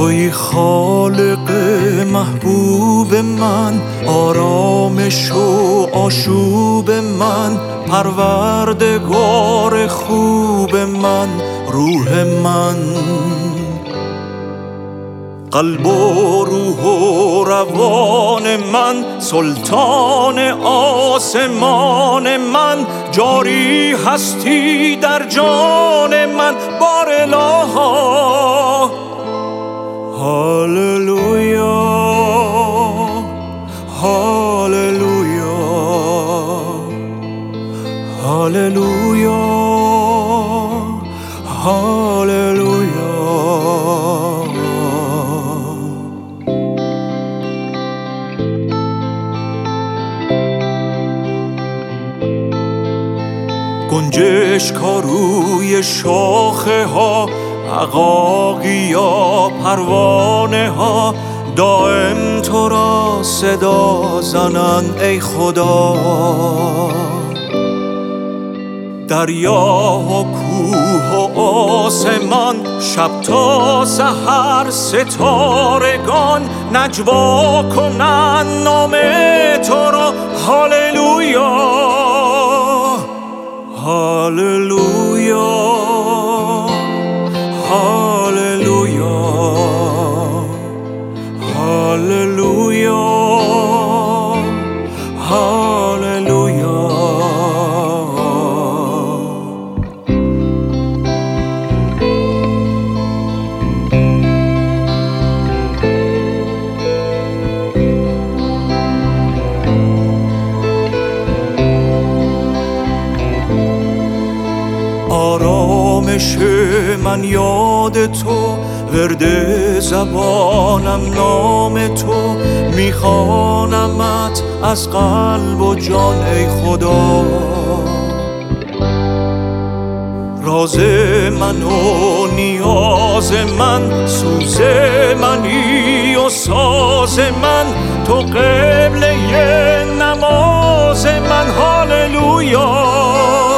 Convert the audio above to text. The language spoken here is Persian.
توی خالق محبوب من، آرامش و آشوب من، پروردگار خوب من، روح من، قلب و روح و روان من، سلطان آسمان من، جاری هستی در جان من، بار الها. هاللویا هاللویا هاللویا هاللویا. گنجشک روی شاخه ها، عقاقیا پروانه ها، دائم تو را صدا زنن ای خدا. دریا و کوه و آسمان، شب تا سحر ستارگان، نجوا کنن نام تو را. هاللویا هاللویا هاللویا هاللویا هاللویا. آرامش من یاد تو، ورد زبانم نام تو، میخوانمت از قلب و جان ای خدا. راز من و نیاز من، سوز منی و ساز من، تو قبله نماز من. هاللویا